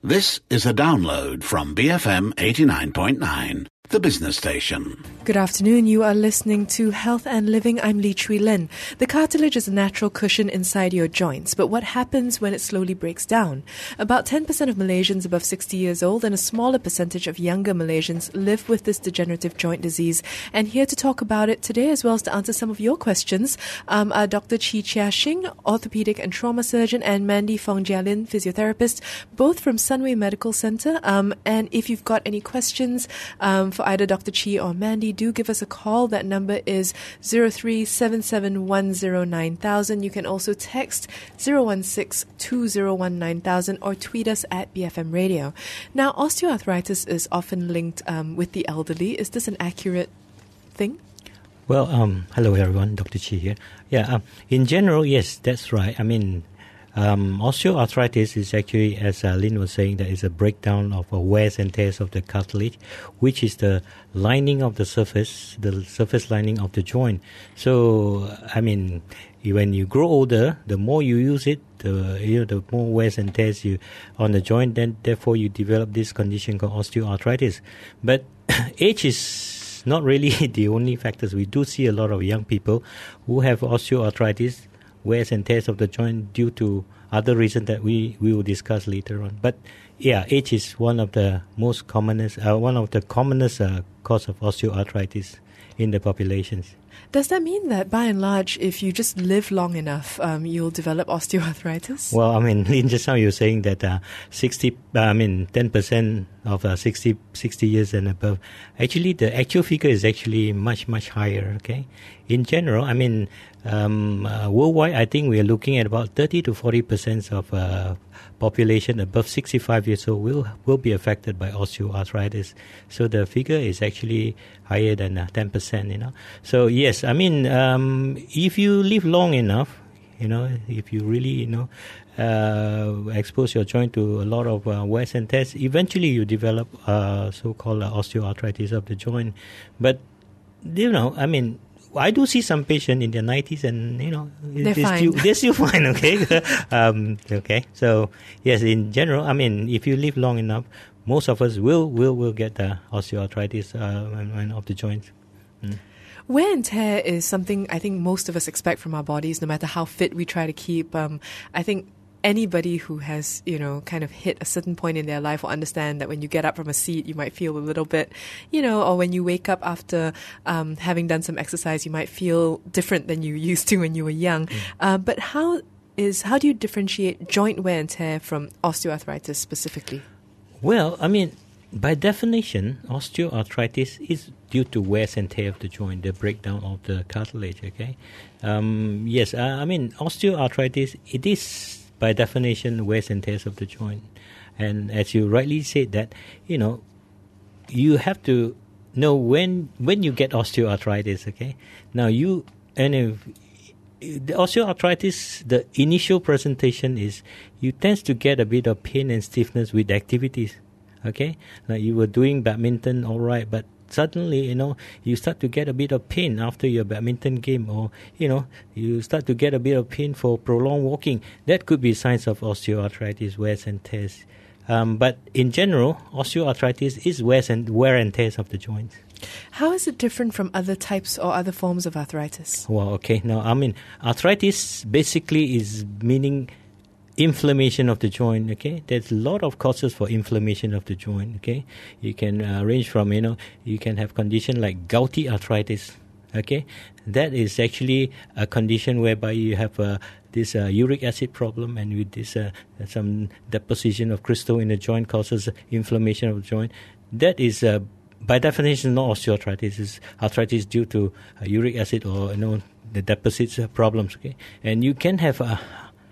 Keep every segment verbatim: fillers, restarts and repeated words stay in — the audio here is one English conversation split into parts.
This is a download from B F M eighty-nine point nine, the business station. Good afternoon. You are listening to Health and Living. I'm Lee Chui Lin. The cartilage is a natural cushion inside your joints, but what happens when it slowly breaks down? About ten percent of Malaysians above sixty years old and a smaller percentage of younger Malaysians live with this degenerative joint disease. And here to talk about it today, as well as to answer some of your questions, um, are Doctor Chi Chia Shing, orthopedic and trauma surgeon, and Mandy Fong Jia Lin, physiotherapist, both from Sunway Medical Centre. Um, and if you've got any questions um, for either Doctor Chi or Mandy, do give us a call. That number is zero three seven seven one zero nine thousand. You can also text zero one six two zero one nine thousand or tweet us at B F M Radio. Now, osteoarthritis is often linked um, with the elderly. Is this an accurate thing? Well, um, hello everyone, Doctor Chi here. Yeah, um, in general, yes, that's right. I mean, Um, osteoarthritis is actually, as uh, Lynn was saying, that is a breakdown of uh, wears and tears of the cartilage, which is the lining of the surface, the surface lining of the joint. So, I mean, when you grow older, the more you use it, the you know, the more wears and tears you on the joint. Then, therefore, you develop this condition called osteoarthritis. But age is not really the only factors. We do see a lot of young people who have osteoarthritis, wears and tears of the joint due to other reasons that we, we will discuss later on. But yeah, age is one of the most commonest, uh, one of the commonest uh, cause of osteoarthritis in the populations. Does that mean that by and large, if you just live long enough, um, you'll develop osteoarthritis? Well, I mean, Lynn, just now you were saying that uh, sixty, uh, I mean, ten percent of uh, sixty, sixty years and above. Actually, the actual figure is actually much, much higher, okay? In general, I mean, um, uh, worldwide, I think we are looking at about thirty to forty percent of uh, population above sixty-five years old will will be affected by osteoarthritis. So the figure is actually higher than uh, ten percent, you know. So yes, I mean, um, if you live long enough, you know, if you really, you know, uh, expose your joint to a lot of uh, wears and tears, eventually you develop uh, so-called uh, osteoarthritis of the joint. But, you know, I mean, I do see some patients in their nineties and, you know, they're, they're, fine. Still, they're still fine, okay? um, okay, so, yes, in general, I mean, if you live long enough, most of us will will, will get uh, osteoarthritis uh, of the joints. Mm. Wear and tear is something I think most of us expect from our bodies, no matter how fit we try to keep. Um, I think anybody who has, you know, kind of hit a certain point in their life will understand that when you get up from a seat, you might feel a little bit, you know, or when you wake up after um, having done some exercise, you might feel different than you used to when you were young. Mm. Uh, but how is how do you differentiate joint wear and tear from osteoarthritis specifically? Well, I mean, by definition, osteoarthritis is due to wears and tear of the joint, the breakdown of the cartilage, okay? Um, yes, uh, I mean, osteoarthritis, it is by definition wears and tears of the joint. And as you rightly said that, you know, you have to know when when you get osteoarthritis, okay? Now, you, and if, the osteoarthritis, the initial presentation is you tend to get a bit of pain and stiffness with activities. Okay, like you were doing badminton, all right, but suddenly, you know, you start to get a bit of pain after your badminton game, or, you know, you start to get a bit of pain for prolonged walking. That could be signs of osteoarthritis, wears and tears. Um, but in general, osteoarthritis is wears and wear and tears of the joints. How is it different from other types or other forms of arthritis? Well, okay, now, I mean, arthritis basically is meaning inflammation of the joint, okay? There's a lot of causes for inflammation of the joint, okay? You can uh, range from, you know, you can have condition like gouty arthritis, okay? That is actually a condition whereby you have uh, this uh, uric acid problem, and with this uh, some deposition of crystal in the joint causes inflammation of the joint. That is, uh, by definition, not osteoarthritis. It's arthritis due to uh, uric acid or, you know, the deposits uh, problems, okay? And you can have a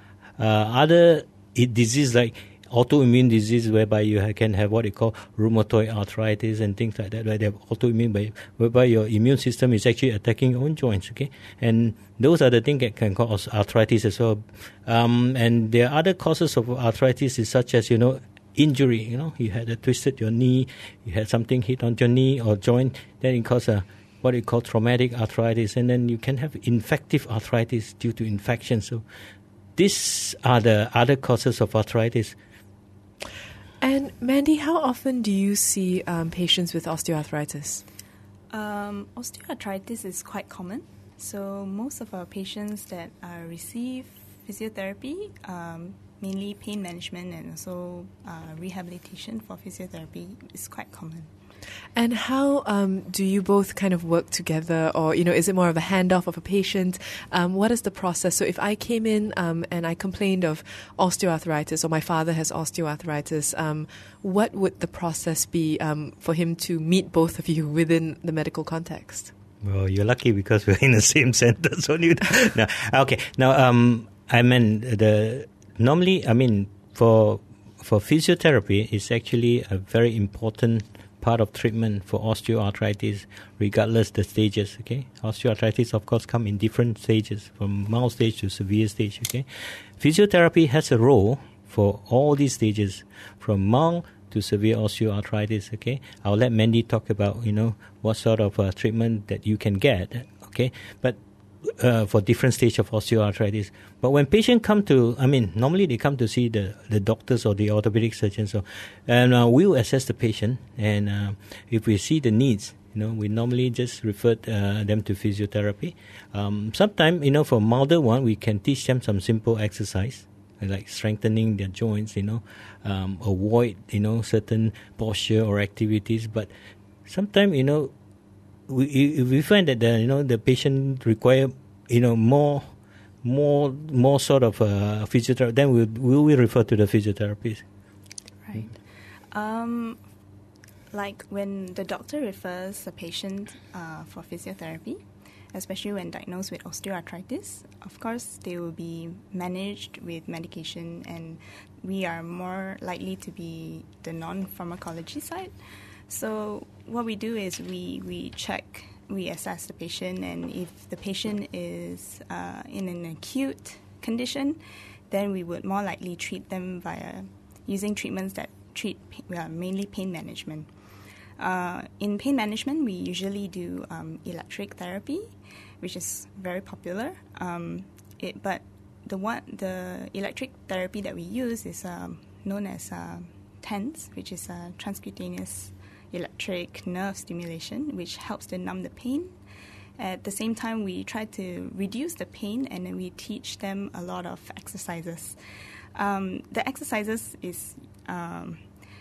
Uh, other disease like autoimmune disease, whereby you can have what you call rheumatoid arthritis and things like that, where they have autoimmune, by, whereby your immune system is actually attacking your own joints, okay? And those are the things that can cause arthritis as well. Um, and there are other causes of arthritis, is such as, you know, injury, you know, you had a twisted your knee, you had something hit on your knee or joint, then it causes a what you call traumatic arthritis, and then you can have infective arthritis due to infection. So these are the other causes of arthritis. And Mandy, how often do you see um, patients with osteoarthritis? Um, osteoarthritis is quite common. So most of our patients that uh, receive physiotherapy, um, mainly pain management and also uh, rehabilitation for physiotherapy, is quite common. And how um, do you both kind of work together, or you know, is it more of a handoff of a patient? Um, what is the process? So if I came in um, and I complained of osteoarthritis, or my father has osteoarthritis, um, what would the process be um, for him to meet both of you within the medical context? Well, you're lucky because we're in the same center. So you, no, okay. Now, um, I mean the normally, I mean for for physiotherapy, it's actually a very important part of treatment for osteoarthritis, regardless the stages. Okay, osteoarthritis, of course, come in different stages, from mild stage to severe stage. Okay, physiotherapy has a role for all these stages, from mild to severe osteoarthritis. Okay, I'll let Mandy talk about you know what sort of uh, treatment that you can get. Okay, but uh, for different stage of osteoarthritis. But when patients come to, I mean, normally they come to see the, the doctors or the orthopedic surgeons. So, and uh, we'll assess the patient, and uh, if we see the needs, you know, we normally just refer uh, them to physiotherapy. Um, Sometimes, you know, for milder one, we can teach them some simple exercise, like strengthening their joints, you know, um, avoid, you know, certain posture or activities. But sometimes, you know, we if we find that the, you know, the patient require, you know, more, more, more sort of uh, physiotherapy, then we will we refer to the physiotherapist. Right. Um, like when the doctor refers a patient uh, for physiotherapy, especially when diagnosed with osteoarthritis, of course, they will be managed with medication, and we are more likely to be the non-pharmacology side. So what we do is we, we check, we assess the patient, and if the patient is uh, in an acute condition, then we would more likely treat them via using treatments that treat uh, mainly pain management. Uh, in pain management, we usually do um, electric therapy, which is very popular. Um, it, but the one, the electric therapy that we use is um, known as uh, T E N S, which is a transcutaneous electric nerve stimulation, which helps to numb the pain. At the same time, we try to reduce the pain, and then we teach them a lot of exercises. Um, the exercises is um,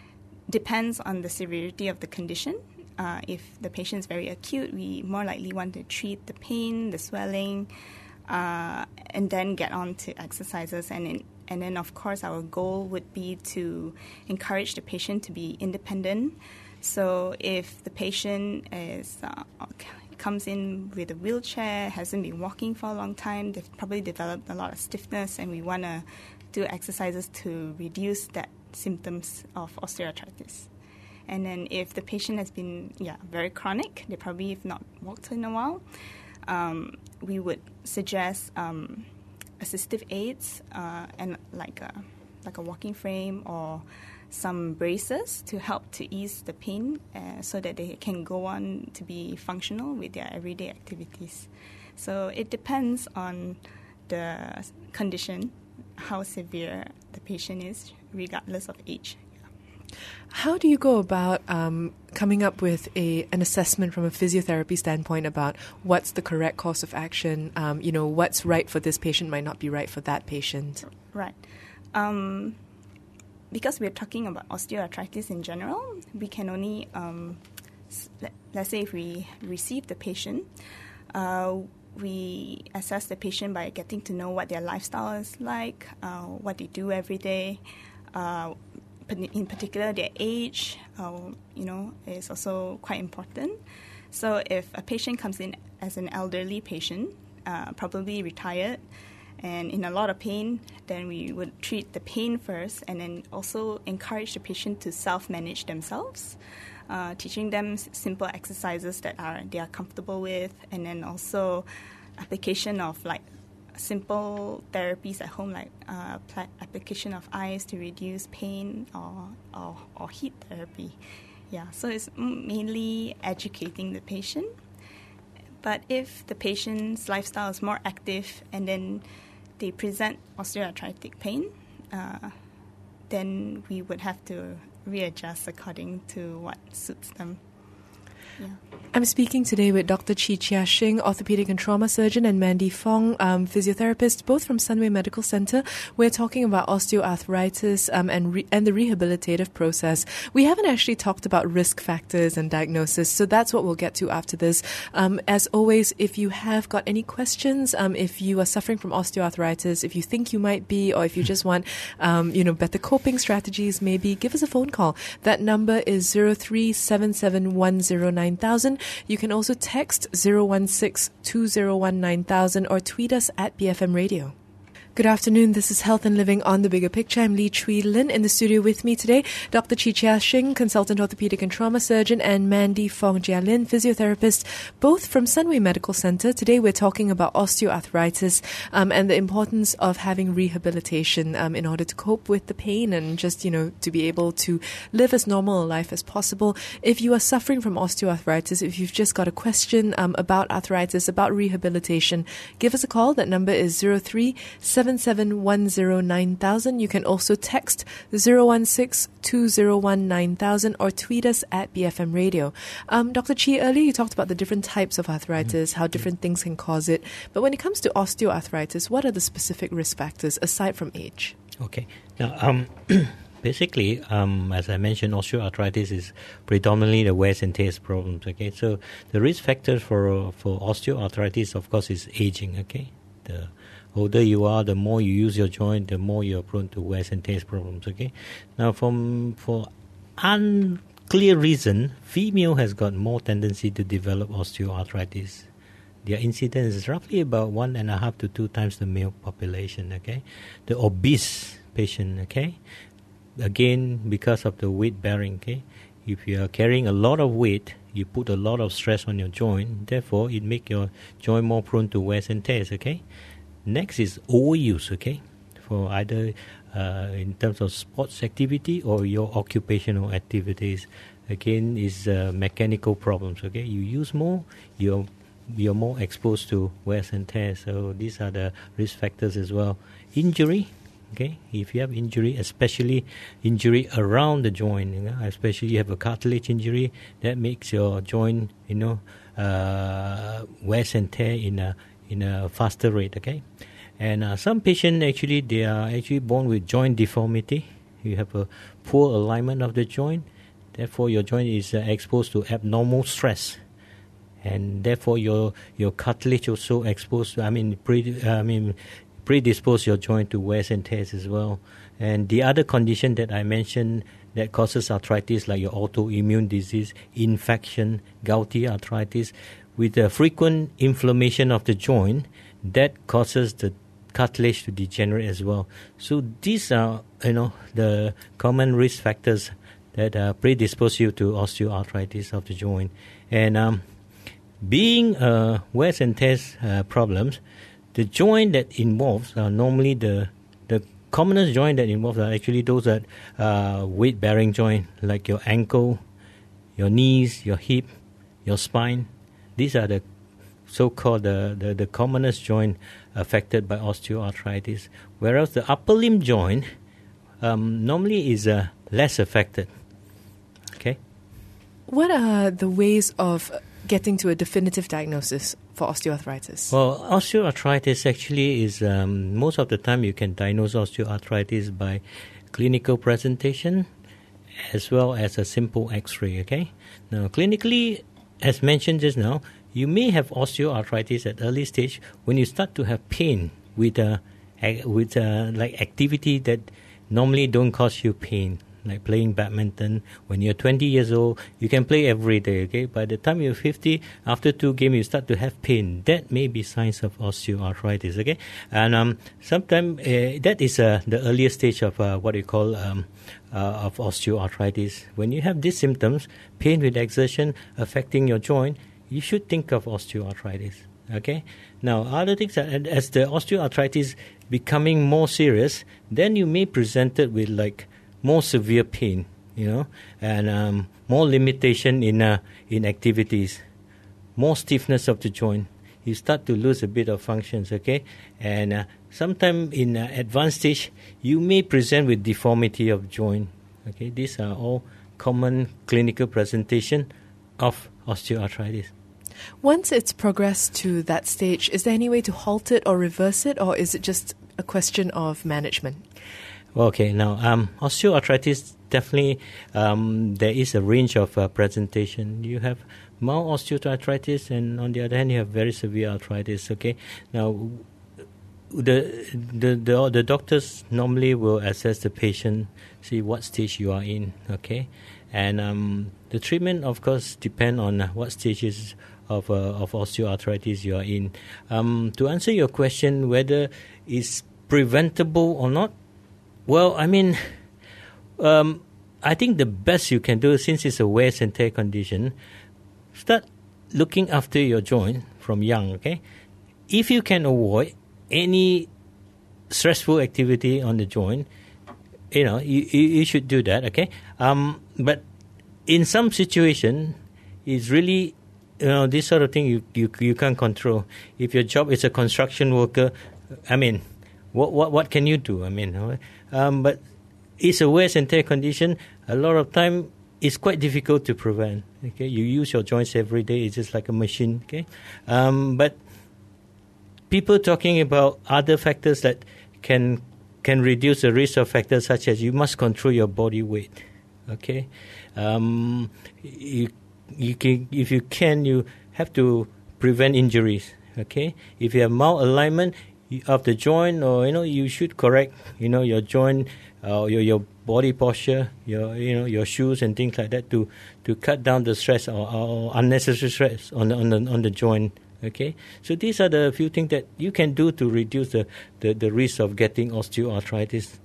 depends on the severity of the condition. Uh, if the patient is very acute, we more likely want to treat the pain, the swelling, uh, and then get on to exercises. And in, and then, of course, our goal would be to encourage the patient to be independent. So if the patient is uh, comes in with a wheelchair, hasn't been walking for a long time, they've probably developed a lot of stiffness, and we want to do exercises to reduce that symptoms of osteoarthritis. And then if the patient has been yeah very chronic, they probably have not walked in a while, um, we would suggest um, assistive aids uh, and like a, like a walking frame or some braces to help to ease the pain uh, so that they can go on to be functional with their everyday activities. So it depends on the condition, how severe the patient is, regardless of age. How do you go about um, coming up with a an assessment from a physiotherapy standpoint about what's the correct course of action? Um, you know, what's right for this patient might not be right for that patient. Right. Um, because we're talking about osteoarthritis in general, we can only, um, let, let's say if we receive the patient, uh, we assess the patient by getting to know what their lifestyle is like, uh, what they do every day, uh, in particular their age, uh, you know, is also quite important. So if a patient comes in as an elderly patient, uh, probably retired, and in a lot of pain, then we would treat the pain first, and then also encourage the patient to self-manage themselves, uh, teaching them s- simple exercises that are they are comfortable with, and then also application of like simple therapies at home, like uh, pl- application of ice to reduce pain, or, or or heat therapy. Yeah, so it's mainly educating the patient. But if the patient's lifestyle is more active and then they present osteoarthritic pain, uh, then we would have to readjust according to what suits them. Yeah. I'm speaking today with Doctor Chi Chia Shing, orthopedic and trauma surgeon, and Mandy Fong, um, physiotherapist, both from Sunway Medical Center. We're talking about osteoarthritis um, and re- and the rehabilitative process. We haven't actually talked about risk factors and diagnosis, so that's what we'll get to after this. Um, as always, if you have got any questions, um, if you are suffering from osteoarthritis, if you think you might be, or if you just want, um, you know, better coping strategies, maybe give us a phone call. That number is zero three seven seven one zero nine thousand. You can also text zero one six two zero one nine thousand or tweet us at B F M Radio. Good afternoon. This is Health and Living on the Bigger Picture. I'm Lee Chui Lin. In the studio with me today, Doctor Chi Chia Shing, consultant orthopedic and trauma surgeon, and Mandy Fong Jia Lin, physiotherapist, both from Sunway Medical Center. Today we're talking about osteoarthritis um, and the importance of having rehabilitation um, in order to cope with the pain and just, you know, to be able to live as normal a life as possible. If you are suffering from osteoarthritis, if you've just got a question um, about arthritis, about rehabilitation, give us a call. That number is zero three seven seven one zero nine thousand. You can also text zero one six two zero one nine thousand or tweet us at B F M Radio. Um, Doctor Chi, earlier you talked about the different types of arthritis, how different things can cause it. But when it comes to osteoarthritis, what are the specific risk factors aside from age? Okay. Now, um, basically, um, as I mentioned, osteoarthritis is predominantly the wear and tear problems. Okay, so the risk factor for for osteoarthritis, of course, is aging. Okay, the older you are, the more you use your joint, the more you are prone to wear and tear problems. Okay, now from for unclear reason, female has got more tendency to develop osteoarthritis. Their incidence is roughly about one and a half to two times the male population. Okay, the obese patient. Okay, again because of the weight bearing. Okay, if you are carrying a lot of weight, you put a lot of stress on your joint. Therefore, it makes your joint more prone to wear and tears. Okay. Next is overuse, okay, for either uh, in terms of sports activity or your occupational activities. Again, is uh, mechanical problems, okay. You use more, you're you're more exposed to wear and tear. So these are the risk factors as well. Injury, okay. If you have injury, especially injury around the joint, you know, especially you have a cartilage injury, that makes your joint, you know, uh, wear and tear in a in a faster rate, okay? And uh, some patients, actually, they are actually born with joint deformity. You have a poor alignment of the joint. Therefore, your joint is uh, exposed to abnormal stress. And therefore, your your cartilage also exposed to, I mean, pre, I mean, predispose your joint to wear and tears as well. And the other condition that I mentioned that causes arthritis, like your autoimmune disease, infection, gouty arthritis, with the frequent inflammation of the joint, that causes the cartilage to degenerate as well. So these are, you know, the common risk factors that uh, predispose you to osteoarthritis of the joint. And um, being uh, wear and tear uh, problems, the joint that involves are normally the the commonest joint that involves are actually those that uh, weight-bearing joint, like your ankle, your knees, your hip, your spine. These are the so-called the, the, the commonest joint affected by osteoarthritis, whereas the upper limb joint um, normally is uh, less affected. Okay. What are the ways of getting to a definitive diagnosis for osteoarthritis? Well, osteoarthritis actually is, um, most of the time you can diagnose osteoarthritis by clinical presentation as well as a simple x-ray, okay? Now, clinically, as mentioned just now, you may have osteoarthritis at early stage when you start to have pain with uh, with uh, like activity that normally don't cause you pain, like playing badminton. When you're twenty years old, you can play every day, okay? By the time you're fifty, after two games, you start to have pain. That may be signs of osteoarthritis, okay? And um, sometimes uh, that is uh, the earliest stage of uh, what you call um, uh, of osteoarthritis. When you have these symptoms, pain with exertion affecting your joint, you should think of osteoarthritis, okay? Now, other things are, as the osteoarthritis becoming more serious, then you may present it with like more severe pain, you know, and um, more limitation in uh, in activities, more stiffness of the joint. You start to lose a bit of functions, okay? And uh, sometime in uh, advanced stage, you may present with deformity of joint, Okay, these are all common clinical presentation of osteoarthritis. Once it's progressed to that stage, is there any way to halt it or reverse it, or is it just a question of management? Okay, now um, osteoarthritis, definitely um, there is a range of uh, presentation. You have mild osteoarthritis, and on the other hand, you have very severe arthritis. Okay, now the the the, the doctors normally will assess the patient, see what stage you are in. Okay, and um, the treatment, of course, depend on what stages of uh, of osteoarthritis you are in. Um, to answer your question, whether it's preventable or not, well, I mean, um, I think the best you can do, since it's a wear and tear condition, start looking after your joint from young, okay? If you can avoid any stressful activity on the joint, you know, you, you, you should do that, okay? Um, but in some situation, it's really, you know, this sort of thing you, you, you can't control. If your job is a construction worker, I mean, what what what can you do? I mean, um, but it's a wear and tear condition. A lot of time, it's quite difficult to prevent. Okay, you use your joints every day. It's just like a machine. Okay, um, but people talking about other factors that can can reduce the risk of factors such as you must control your body weight. Okay, um, you you can if you can you have to prevent injuries. Okay, if you have malalignment of the joint, or you know, you should correct, you know, your joint, uh, your your body posture, your you know, your shoes and things like that to to cut down the stress or, or unnecessary stress on the, on the on the joint. Okay, so these are the few things that you can do to reduce the, the, the risk of getting osteoarthritis.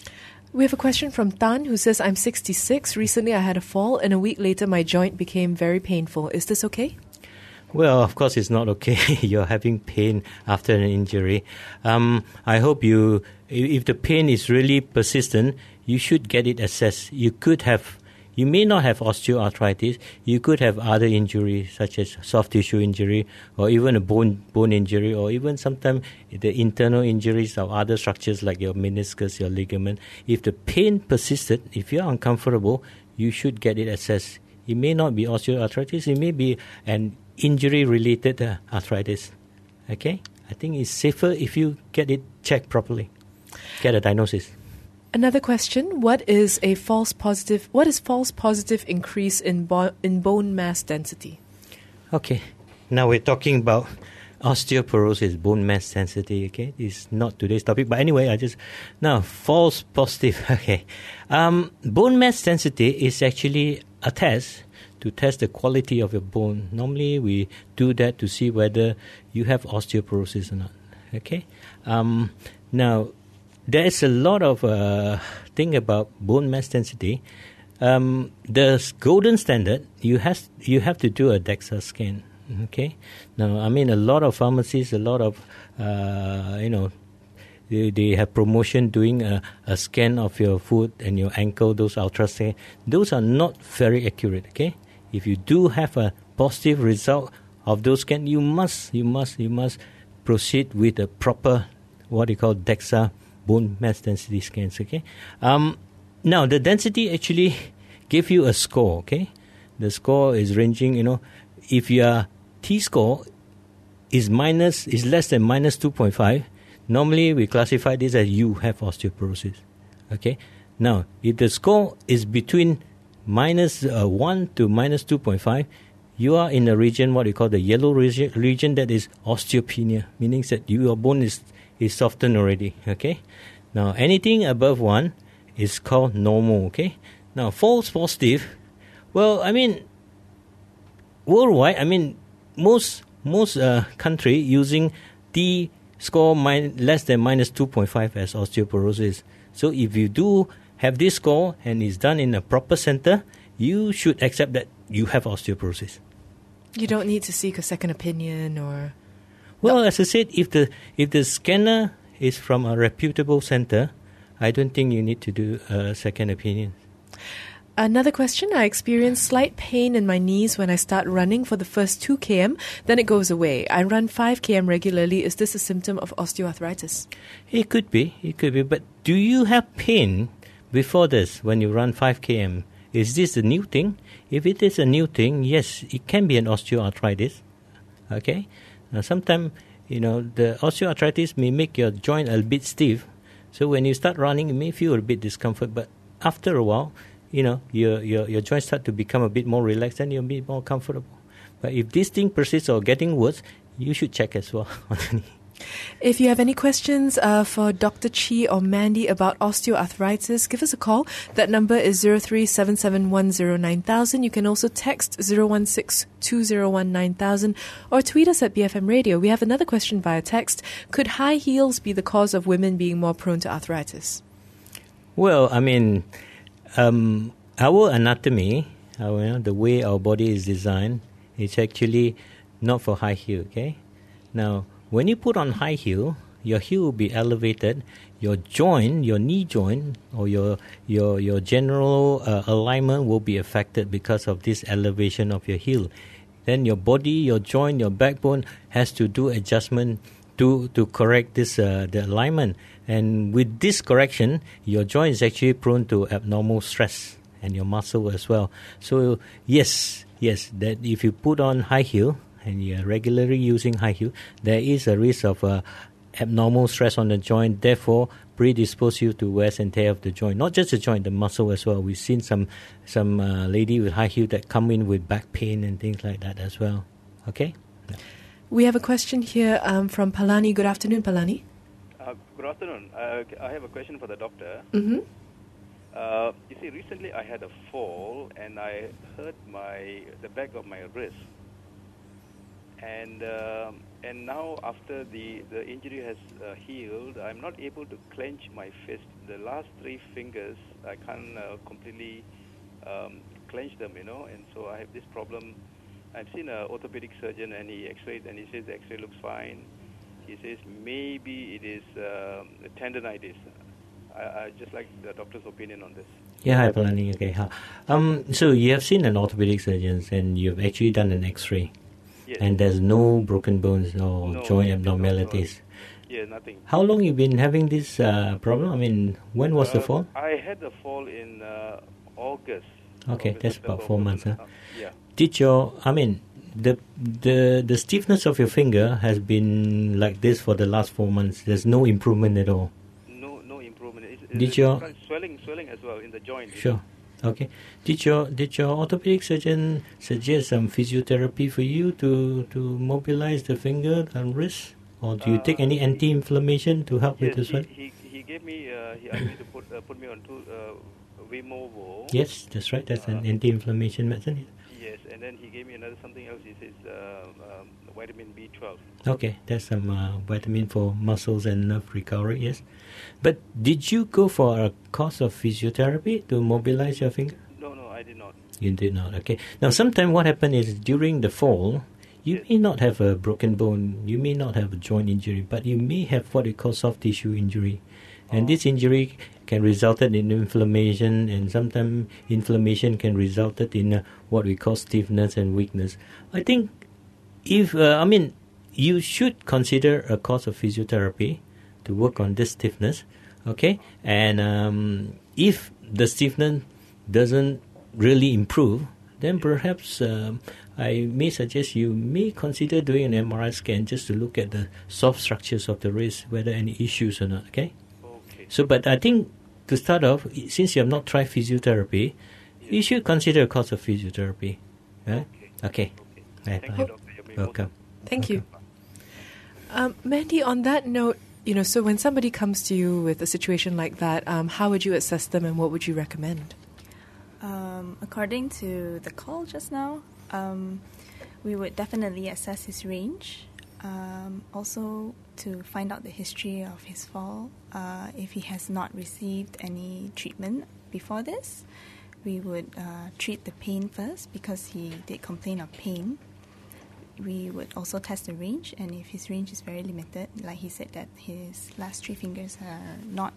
We have a question from Tan, who says, I'm sixty-six. Recently I had a fall, and a week later my joint became very painful. Is this okay? Well, of course, it's not okay. You're having pain after an injury. Um, I hope you, if the pain is really persistent, you should get it assessed. You could have, you may not have osteoarthritis. You could have other injuries, such as soft tissue injury, or even a bone bone injury, or even sometimes the internal injuries of other structures like your meniscus, your ligament. If the pain persisted, if you're uncomfortable, you should get it assessed. It may not be osteoarthritis. It may be an injury-related uh, arthritis. Okay? I think it's safer if you get it checked properly. Get a diagnosis. Another question, what is a false positive, what is false positive increase in, bo- in bone mass density? Okay. Now we're talking about osteoporosis, bone mass density, okay? It's not today's topic, but anyway, I just... Now, false positive, okay. Um, bone mass density is actually a test to test the quality of your bone. Normally, we do that to see whether you have osteoporosis or not. Okay. Um, now, there is a lot of uh, thing about bone mass density. Um, the golden standard, you has you have to do a DEXA scan. Okay. Now, I mean, a lot of pharmacies, a lot of uh, you know. They, they have promotion doing a, a scan of your foot and your ankle, those ultrasound. Those are not very accurate, okay? If you do have a positive result of those scans, you must, you must, you must proceed with a proper, what you call DEXA bone mass density scans, okay? Um, now, the density actually give you a score, okay? The score is ranging, you know, if your T-score is minus, is less than minus two point five, normally, we classify this as you have osteoporosis. Okay. Now, if the score is between minus uh, one to minus two point five, you are in a region, what we call the yellow region, region that is osteopenia, meaning that you, your bone is, is softened already. Okay. Now, anything above one is called normal. Okay. Now, false positive, well, I mean, worldwide, I mean, most, most uh, country using the score min- less than minus two point five as osteoporosis. So if you do have this score and it's done in a proper center, you should accept that you have osteoporosis. You don't need to seek a second opinion or... Well, as I said, if the if the scanner is from a reputable center, I don't think you need to do a second opinion. Another question, I experience slight pain in my knees when I start running for the first two kilometers, then it goes away. I run five kilometers regularly. Is this a symptom of osteoarthritis? It could be, it could be. But do you have pain before this, when you run five kilometers, is this a new thing? If it is a new thing, yes, it can be an osteoarthritis. Okay? Now, sometimes, you know, the osteoarthritis may make your joint a bit stiff. So when you start running, you may feel a bit discomfort. But after a while, you know, your, your, your joints start to become a bit more relaxed and you're a bit more comfortable. But if this thing persists or getting worse, you should check as well on the knee. If you have any questions uh, for Doctor Chi or Mandy about osteoarthritis, give us a call. That number is zero three seven seven one zero nine thousand. You can also text zero one six two zero one nine thousand or tweet us at B F M Radio. We have another question via text. Could high heels be the cause of women being more prone to arthritis? Well, I mean, um, our anatomy, our, you know, the way our body is designed, it's actually not for high heel, okay? Now, when you put on high heel, your heel will be elevated. Your joint, your knee joint, or your your your general uh, alignment will be affected because of this elevation of your heel. Then your body, your joint, your backbone has to do adjustment to to correct this uh, the alignment. And with this correction, your joint is actually prone to abnormal stress, and your muscle as well. So yes, yes, that if you put on high heel, and you're regularly using high heel, there is a risk of uh, abnormal stress on the joint, therefore predispose you to wear and tear of the joint. Not just the joint, the muscle as well. We've seen some some uh, lady with high heel that come in with back pain and things like that as well. Okay? Yeah. We have a question here um, from Palani. Good afternoon, Palani. Uh, good afternoon. Uh, I have a question for the doctor. Mm-hmm. Uh, you see, recently I had a fall and I hurt my the back of my wrist. And uh, and now after the, the injury has uh, healed, I'm not able to clench my fist. The last three fingers, I can't uh, completely um, clench them, you know. And so I have this problem. I've seen an orthopedic surgeon, and he X-rayed, and he says the X-ray looks fine. He says maybe it is um, tendonitis. I, I just like the doctor's opinion on this. Yeah, hi, Palani. Okay. Um, so you have seen an orthopedic surgeon, and you've actually done an X-ray. Yes. And there's no broken bones or no, joint no, abnormalities. No, yeah, nothing. How long you been having this uh, problem? I mean, when was uh, the fall? I had the fall in uh, August. Okay, August, that's September, about four months. Huh? Uh, yeah. Did your, I mean, the the the stiffness of your finger has been like this for the last four months. There's no improvement at all. No, no improvement. It's, Did it's your swelling, swelling as well in the joint? Sure. You know? Okay. Did your did your orthopedic surgeon suggest some physiotherapy for you to, to mobilize the finger and wrist, or do you uh, take any anti-inflammation to help yes, with this one? He, he he gave me uh, he asked me to put uh, put me on two uh, Vimovo. Yes, that's right. That's uh, an anti-inflammation medicine. Yes, and then he gave me another something else. He says uh, um, vitamin B twelve. Okay, that's some uh, vitamin for muscles and nerve recovery. Yes. But did you go for a course of physiotherapy to mobilize your finger? No, no, I did not. You did not, okay. Now, sometimes what happens is during the fall, you yes. may not have a broken bone, you may not have a joint injury, but you may have what we call soft tissue injury. And oh. this injury can result in inflammation, and sometimes inflammation can result in uh, what we call stiffness and weakness. I think if, uh, I mean, you should consider a course of physiotherapy to work on this stiffness, okay? And um, if the stiffness doesn't really improve, then perhaps um, I may suggest you may consider doing an M R I scan just to look at the soft structures of the wrist, whether any issues or not, okay? Okay. So, but I think to start off, since you have not tried physiotherapy, yes. you should consider a course of physiotherapy. Right? Okay. Okay. Okay. Thank you, Doctor. Welcome. Thank you. Um, Mandy, on that note, you know, so when somebody comes to you with a situation like that, um, how would you assess them and what would you recommend? Um, according to the call just now, um, we would definitely assess his range. Um, also, to find out the history of his fall. Uh, if he has not received any treatment before this, we would uh, treat the pain first because he did complain of pain. We would also test the range, and if his range is very limited, like he said that his last three fingers are not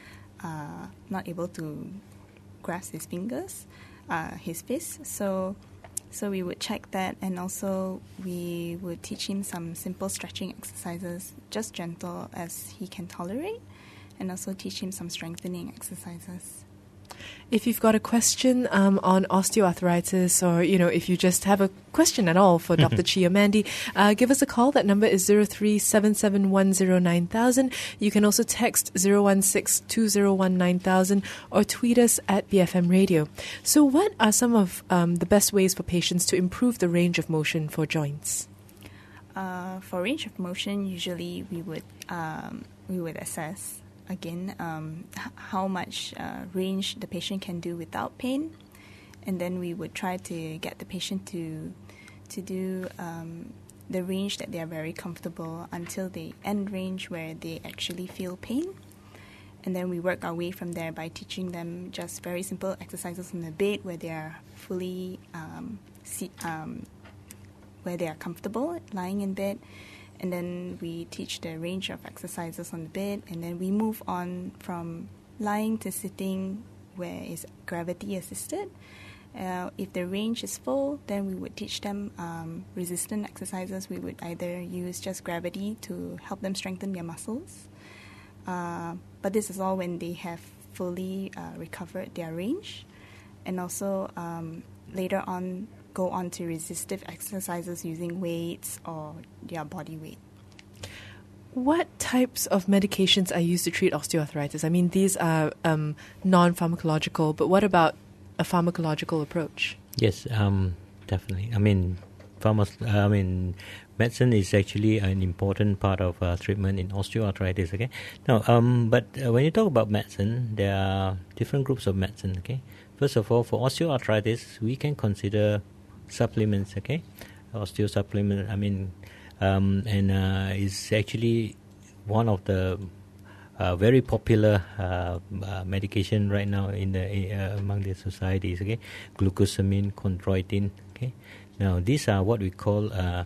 uh, not able to grasp his fingers, uh, his fist. So, so we would check that, and also we would teach him some simple stretching exercises, just gentle as he can tolerate, and also teach him some strengthening exercises. If you've got a question um, on osteoarthritis, or, you know, if you just have a question at all for Doctor Chi or Mandy, uh, give us a call. That number is zero three seven seven one zero nine thousand. You can also text zero one six two zero one nine thousand or tweet us at B F M Radio. So what are some of um, the best ways for patients to improve the range of motion for joints? Uh, for range of motion, usually we would um, we would assess again um, h- how much uh, range the patient can do without pain, and then we would try to get the patient to to do um, the range that they are very comfortable until the end range where they actually feel pain, and then we work our way from there by teaching them just very simple exercises on the bed where they are fully um, seat, um, where they are comfortable lying in bed. And then we teach the range of exercises on the bed, and then we move on from lying to sitting where is gravity assisted. Uh, if the range is full, then we would teach them um, resistant exercises. We would either use just gravity to help them strengthen their muscles. Uh, but this is all when they have fully uh, recovered their range. And also um, later on, go on to resistive exercises using weights or their body weight. What types of medications are used to treat osteoarthritis? I mean, these are um, non-pharmacological, but what about a pharmacological approach? Yes, um, definitely. I mean, pharma- I mean, medicine is actually an important part of uh, treatment in osteoarthritis. Okay, now, um, but uh, when you talk about medicine, there are different groups of medicine. Okay, first of all, for osteoarthritis, we can consider supplements. Okay, osteo supplement. I mean, um, and uh, is actually one of the uh, very popular uh, uh, medication right now in the uh, among the societies. Okay, glucosamine, chondroitin. Okay, now these are what we call uh,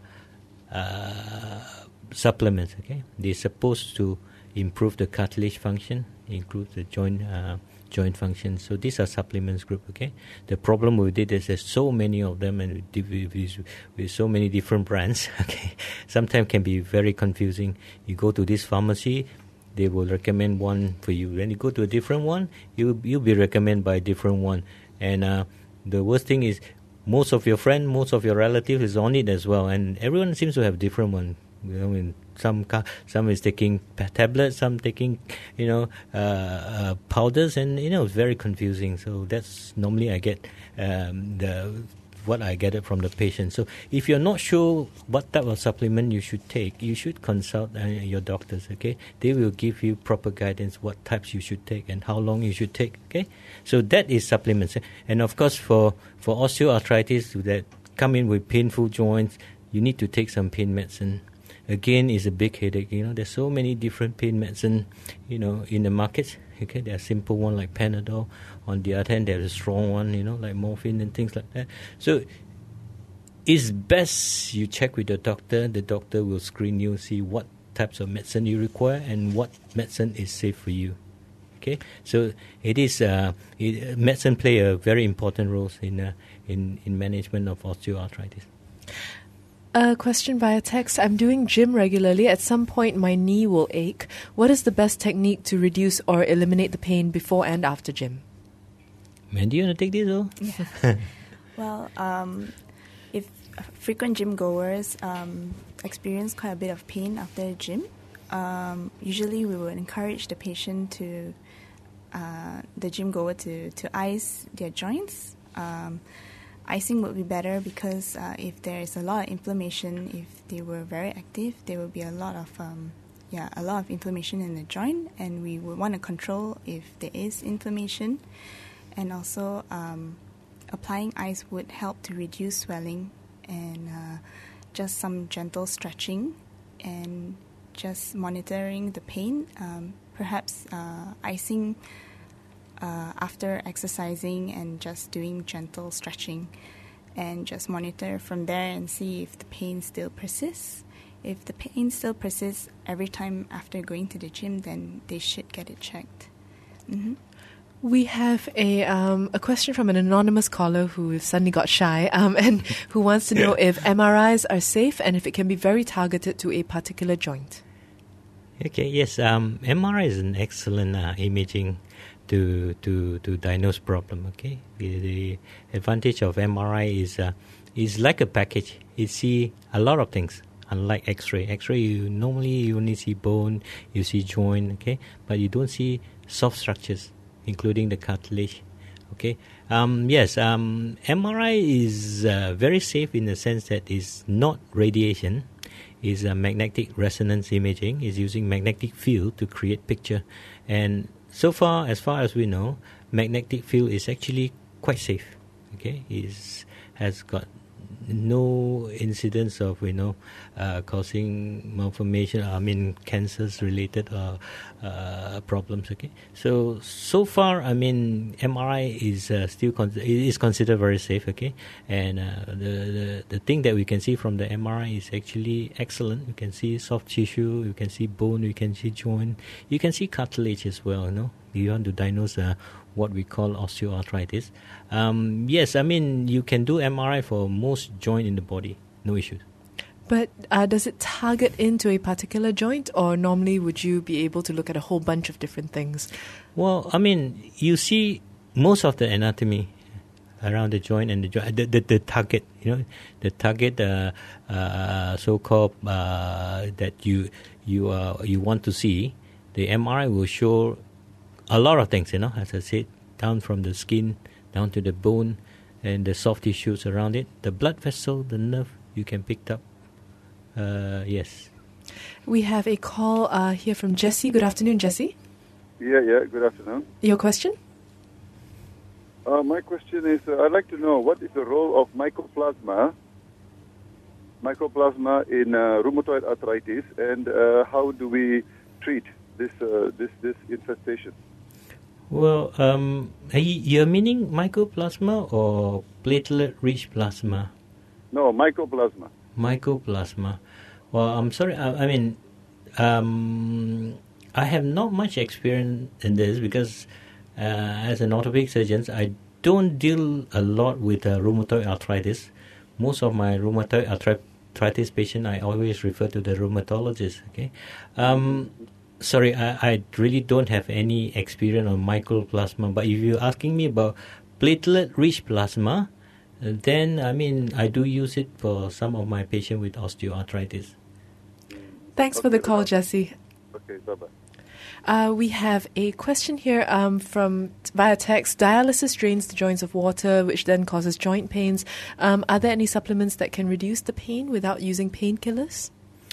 uh, supplements. Okay, they're supposed to improve the cartilage function, improve the joint. Uh, joint function. So these are supplements group. Okay, the problem with it is there's so many of them, and with, with, with so many different brands. Okay, sometimes can be very confusing. You go to this pharmacy, they will recommend one for you. When you go to a different one, you you'll be recommended by a different one. And uh, the worst thing is, most of your friends, most of your relatives is on it as well, and everyone seems to have different one. You know, I mean, some some is taking tablets, some taking, you know, uh, uh, powders, and you know, it's very confusing. So that's normally I get um, the what I get it from the patient. So if you're not sure what type of supplement you should take, you should consult uh, your doctors. Okay, they will give you proper guidance what types you should take and how long you should take. Okay, so that is supplements. And of course, for for osteoarthritis that come in with painful joints, you need to take some pain medicine. Again, is a big headache. You know, there's so many different pain medicine, you know, in the market. Okay, there's a simple one like Panadol. On the other hand, there's a strong one, you know, like morphine and things like that. So it's best you check with the doctor. The doctor will screen you, see what types of medicine you require and what medicine is safe for you. Okay, so it is uh, it, medicine play a very important role in uh, in in management of osteoarthritis. A question via text. I'm doing gym regularly. At some point, my knee will ache. What is the best technique to reduce or eliminate the pain before and after gym? Mandy, you want to take this? Or? Yeah. Well, um, if frequent gym goers um, experience quite a bit of pain after the gym, um, usually we would encourage the patient to, uh, the gym goer to, to ice their joints. Um, Icing would be better because uh, if there is a lot of inflammation, if they were very active, there will be a lot of um, yeah a lot of inflammation in the joint, and we would want to control if there is inflammation. And also, um, applying ice would help to reduce swelling, and uh, just some gentle stretching, and just monitoring the pain. Um, perhaps uh, icing. Uh, after exercising and just doing gentle stretching, and just monitor from there and see if the pain still persists. If the pain still persists every time after going to the gym, then they should get it checked. Mm-hmm. We have a um, a question from an anonymous caller who suddenly got shy um, and who wants to know if M R Is are safe and if it can be very targeted to a particular joint. Okay, yes, um, M R I is an excellent uh, imaging to to to diagnose problem. Okay, the, the advantage of M R I is uh, is like a package. It see a lot of things. Unlike X-ray, X-ray you normally you only see bone, you see joint, okay, but you don't see soft structures, including the cartilage. Okay. Um, yes. Um, M R I is uh, very safe in the sense that it's not radiation. Is uh, magnetic resonance imaging. Is using magnetic field to create picture, and so far, as far as we know, magnetic field is actually quite safe. Okay. Is has got no incidence of you know uh, causing malformation. I mean cancers related uh, uh, problems. Okay, so so far I mean M R I is uh, still con- is considered very safe. Okay, and uh, the, the the thing that we can see from the M R I is actually excellent. You can see soft tissue, you can see bone, you can see joint, you can see cartilage as well. You know, you want to diagnose uh, what we call osteoarthritis. Um, yes, I mean, you can do M R I for most joint in the body, no issues. But uh, does it target into a particular joint, or normally would you be able to look at a whole bunch of different things? Well, I mean, you see most of the anatomy around the joint and the joint, the, the, the target, you know, the target, uh, uh, so-called uh, that you you uh, you want to see. The M R I will show a lot of things, you know, as I said, down from the skin, down to the bone, and the soft tissues around it. The blood vessel, the nerve, you can pick up. Uh, yes. We have a call uh, here from Jesse. Good afternoon, Jesse. Yeah, yeah, good afternoon. Your question? Uh, my question is, uh, I'd like to know what is the role of mycoplasma, mycoplasma in uh, rheumatoid arthritis, and uh, how do we treat this uh, this this infestation? Well, um, you're meaning mycoplasma or platelet-rich plasma? No, mycoplasma. Mycoplasma. Well, I'm sorry. I, I mean, um, I have not much experience in this because, uh, as an orthopedic surgeon, I don't deal a lot with uh, rheumatoid arthritis. Most of my rheumatoid arthritis patients, I always refer to the rheumatologist. Okay. Um, Sorry, I, I really don't have any experience on mycoplasma. But if you're asking me about platelet-rich plasma, then, I mean, I do use it for some of my patients with osteoarthritis. Thanks Okay, for the call, bye-bye. Jesse. Okay, bye-bye. Uh, we have a question here um, from via text. Dialysis drains the joints of water, which then causes joint pains. Um, are there any supplements that can reduce the pain without using painkillers?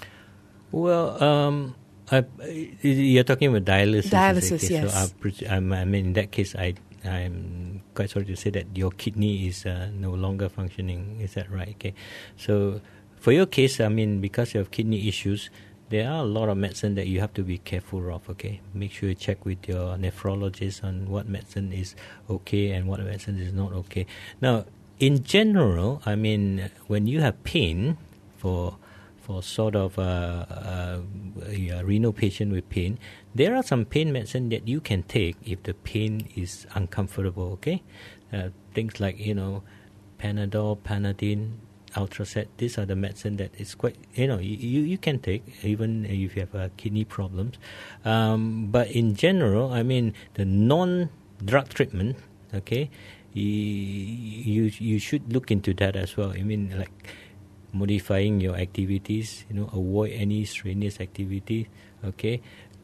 Well, um... I, you're talking about dialysis. Dialysis, okay? yes. So I, I mean, in that case, I, I'm quite sorry to say that your kidney is uh, no longer functioning. Is that right? Okay. So for your case, I mean, because you have kidney issues, there are a lot of medicine that you have to be careful of. Okay. Make sure you check with your nephrologist on what medicine is okay and what medicine is not okay. Now, in general, I mean, when you have pain for for sort of uh, uh, a renal patient with pain, there are some pain medicine that you can take if the pain is uncomfortable, okay? Uh, things like, you know, Panadol, Panadine, Ultracet, these are the medicine that is quite, you know, you, you can take even if you have uh, kidney problems. Um, but in general, I mean, the non-drug treatment, okay, you, you, you should look into that as well. I mean, like, modifying your activities, you know, avoid any strenuous activity, okay?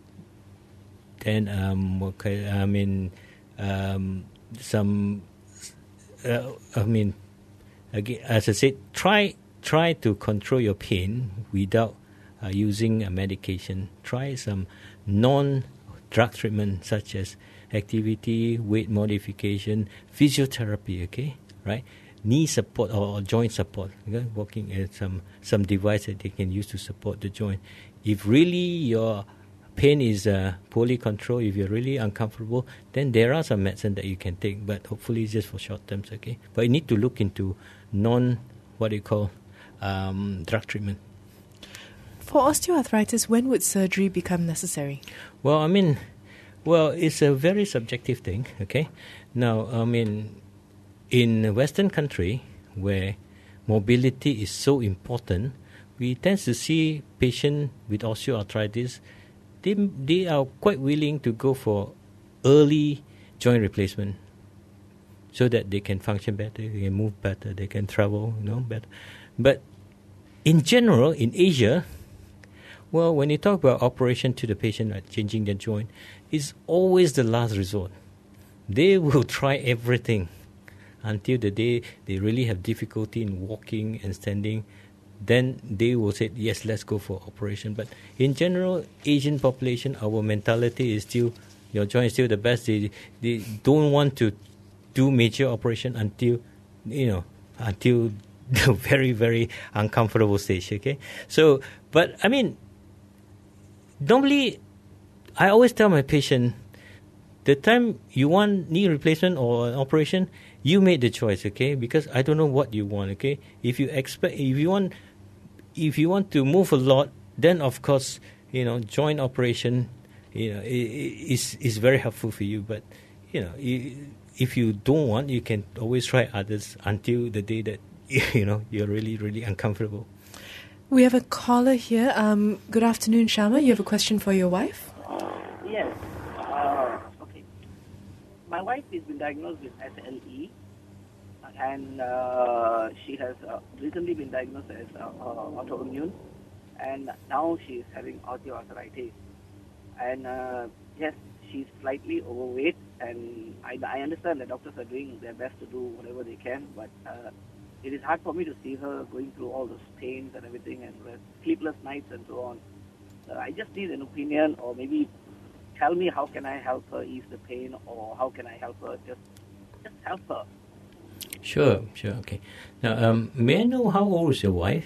Then, um, okay, I mean, um, some, uh, I mean, again, as I said, try try to control your pain without uh, using a medication. Try some non-drug treatment such as activity, weight modification, physiotherapy, okay, right? Knee support or joint support, okay? Walking at some some device that they can use to support the joint. If really your pain is uh, poorly controlled, if you're really uncomfortable, then there are some medicine that you can take, but hopefully it's just for short terms, okay? But you need to look into non, what do you call, um, drug treatment. For osteoarthritis, when would surgery become necessary? Well, I mean, well, it's a very subjective thing, okay? Now, I mean, in a Western country where mobility is so important, we tend to see patients with osteoarthritis, they, they are quite willing to go for early joint replacement, so that they can function better, they can move better, they can travel, you know, better. But in general, in Asia, well, when you talk about operation to the patient, right, changing their joint, it's always the last resort. They will try everything until the day they really have difficulty in walking and standing. Then they will say, yes, let's go for operation. But in general, Asian population, our mentality is still, your joint is still the best. They, they don't want to do major operation until, you know, until the very, very uncomfortable stage, okay? So, but, I mean, normally, I always tell my patient, the time you want knee replacement or an operation, you made the choice, okay? Because I don't know what you want, okay? If you expect, if you want, if you want to move a lot, then of course, you know, joint operation, you know, is is very helpful for you. But you know, if you don't want, you can always try others until the day that you know you're really really uncomfortable. We have a caller here. Um, good afternoon, Shama. You have a question for your wife? Yes. Uh, okay. My wife has been diagnosed with S L E, and uh, she has uh, recently been diagnosed as uh, uh, autoimmune, and now she is having osteoarthritis. And uh, yes, she's slightly overweight, and I, I understand the doctors are doing their best to do whatever they can, but uh, it is hard for me to see her going through all those pains and everything, and sleepless nights and so on. Uh, I just need an opinion, or maybe tell me how can I help her ease the pain, or how can I help her just just help her. Sure, sure, okay. Now, um, may I know how old is your wife?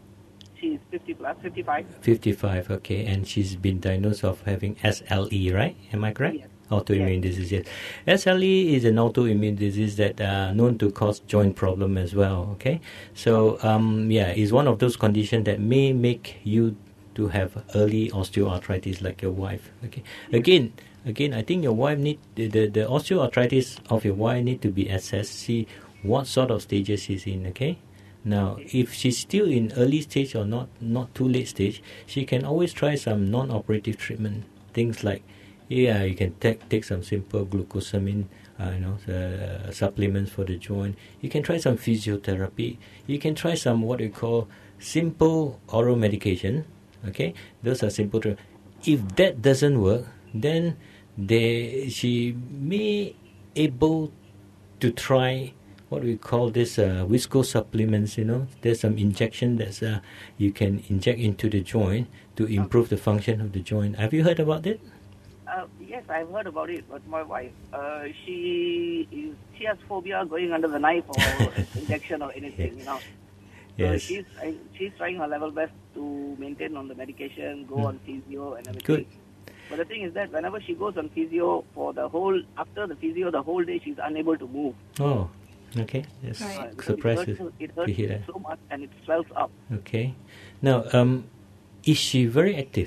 She's fifty plus, fifty-five. fifty-five, okay, and she's been diagnosed of having S L E, right? Am I correct? Yes. Autoimmune yes. disease, yes. S L E is an autoimmune disease that uh, known to cause joint problem as well, okay? So, um, yeah, it's one of those conditions that may make you to have early osteoarthritis like your wife, okay? Again, again, I think your wife need, the, the, the osteoarthritis of your wife need to be assessed, see what sort of stages she's in, okay? Now, if she's still in early stage or not, not too late stage, she can always try some non-operative treatment. Things like, yeah, you can take take some simple glucosamine, uh, you know, uh, supplements for the joint. You can try some physiotherapy. You can try some what we call simple oral medication. Okay, those are simple. Tra- if that doesn't work, then they she may able to try what we call this uh, visco supplements. You know, there's some injection that's uh, you can inject into the joint to improve the function of the joint. Have you heard about it? Uh, yes, I've heard about it, but my wife, uh, she is she has phobia going under the knife or injection or anything, you know. So Yes. she's trying, she's trying her level best to maintain on the medication, go Hmm. on physio and everything. Good. But the thing is that whenever she goes on physio for the whole after the physio, the whole day she's unable to move. Oh, okay. That's Right. Uh, because surprised it hurts, to, it to hurts hear that. so much and it swells up. Okay. Now, um, is she very active?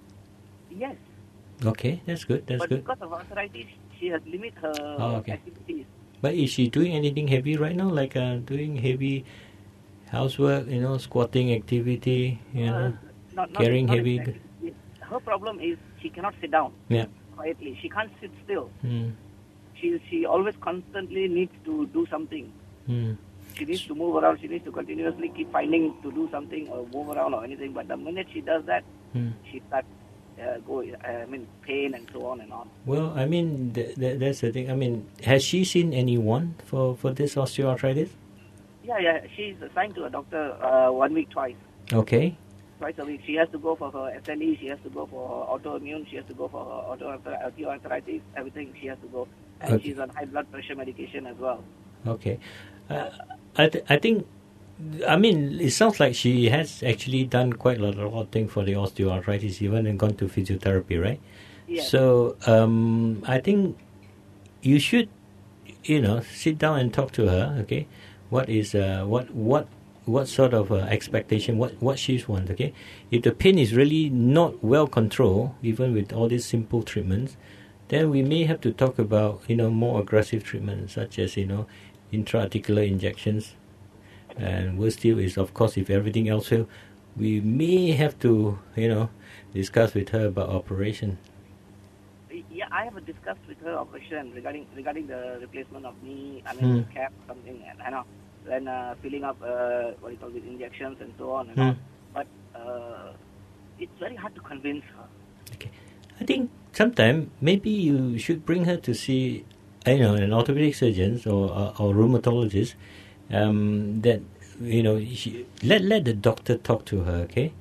Yes, Okay, that's good. That's but good. because of arthritis, she has limit her Oh, okay. activities. But is she doing anything heavy right now, like uh, doing heavy housework, you know, squatting activity, you know, Uh, not, not, carrying not heavy? exactly. Her problem is she cannot sit down Yeah. quietly. She can't sit still. Mm. She she always constantly needs to do something. Mm. She needs to move around. She needs to continuously keep finding to do something or move around or anything. But the minute she does that, Mm. she starts uh, go. Uh, I mean, pain and so on and on. Well, I mean, th- th- that's the thing. I mean, has she seen anyone for, for this osteoarthritis? Yeah, yeah. She's assigned to a doctor uh, one week twice. Okay. Twice a week. She has to go for her S L E. She has to go for her autoimmune. She has to go for her autoarth- osteoarthritis. Everything she has to go. And Okay. she's on high blood pressure medication as well. Okay. Uh, I, th- I think, I mean, it sounds like she has actually done quite a lot, a lot of things for the osteoarthritis, even and gone to physiotherapy, right? Yes. So, um, I think you should, you know, sit down and talk to her, okay? What is, uh, what, what, what sort of uh, expectation, what, what she wants, okay? If the pain is really not well controlled, even with all these simple treatments, then we may have to talk about, you know, more aggressive treatments, such as, you know, intra-articular injections. And worse still is, of course, if everything else fails, we may have to, you know, discuss with her about operation. Yeah, I I have discussed with her operation regarding regarding the replacement of knee, I mean Mm. cap, something, and I know, then uh, filling up uh, what you call it, injections and so on and Mm. all. But uh, it's very hard to convince her. Okay. I think sometime maybe you should bring her to see, you know, an orthopedic surgeon or or, or rheumatologist. Um, that you know, she, let let the doctor talk to her. Okay.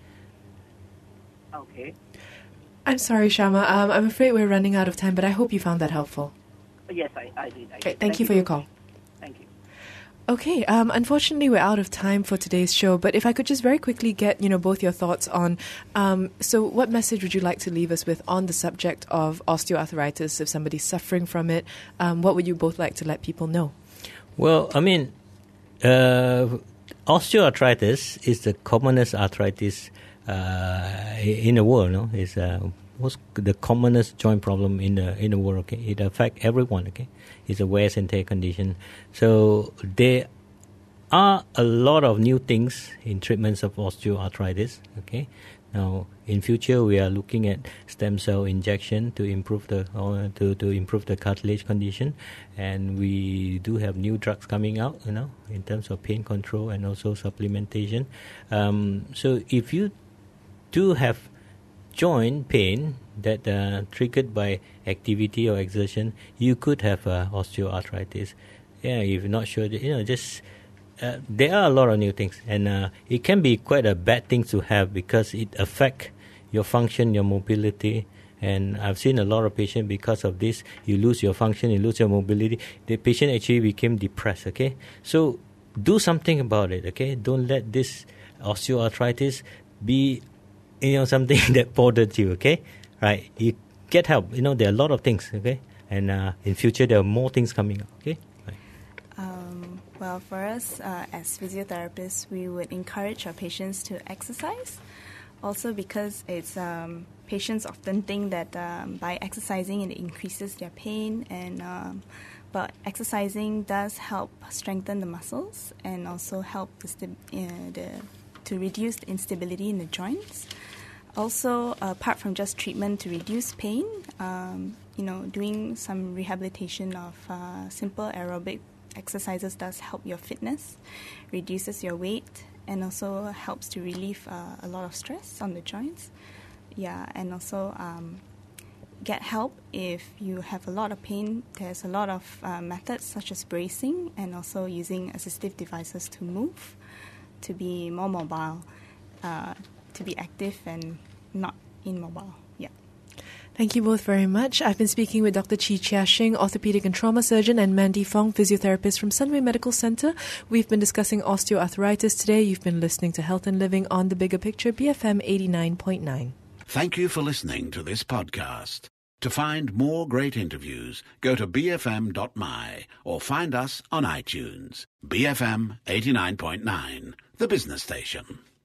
Okay. I'm sorry, Shama. Um, I'm afraid we're running out of time, but I hope you found that helpful. Yes, I, I did. I Okay, did. thank you for your call. Thank you. Okay, um, unfortunately, we're out of time for today's show, but if I could just very quickly get, you know, both your thoughts on, um, so what message would you like to leave us with on the subject of osteoarthritis? If somebody's suffering from it, um, what would you both like to let people know? Well, I mean, uh, osteoarthritis is the commonest arthritis uh, in the world. No, it's uh, most the commonest joint problem in the in the world. Okay, it affects everyone. Okay, it's a wear and tear condition. So there are a lot of new things in treatments of osteoarthritis. Okay, now in future we are looking at stem cell injection to improve the or to to improve the cartilage condition, and we do have new drugs coming out. You know, in terms of pain control and also supplementation. Um, so if you do have joint pain that uh, triggered by activity or exertion, you could have uh, osteoarthritis. Yeah, if you're not sure, you know, just uh, there are a lot of new things, and uh, it can be quite a bad thing to have because it affects your function, your mobility. And I've seen a lot of patients because of this. You lose your function, you lose your mobility. The patient actually became depressed. Okay, so do something about it. Okay, don't let this osteoarthritis be, you know, something that bothers you. Okay, right? You get help. You know, there are a lot of things. Okay, and uh, in future there are more things coming up. Okay. Right. Um, well, for us uh, as physiotherapists, we would encourage our patients to exercise. Also, because it's um, patients often think that um, by exercising it increases their pain, and um, but exercising does help strengthen the muscles and also help the, st- uh, the to reduce the instability in the joints. Also, apart from just treatment to reduce pain, um, you know, doing some rehabilitation of uh, simple aerobic exercises does help your fitness, reduces your weight, and also helps to relieve uh, a lot of stress on the joints. Yeah, and also um, get help if you have a lot of pain. There's a lot of uh, methods such as bracing and also using assistive devices to move, to be more mobile, uh, to be active and not immobile. Yeah. Thank you both very much. I've been speaking with Doctor Chi Chia Shing, orthopedic and trauma surgeon, and Mandy Fong, physiotherapist from Sunway Medical Centre. We've been discussing osteoarthritis today. You've been listening to Health and Living on The Bigger Picture, B F M eighty-nine point nine. Thank you for listening to this podcast. To find more great interviews, go to b f m dot m y or find us on iTunes. B F M eighty-nine point nine, the business station.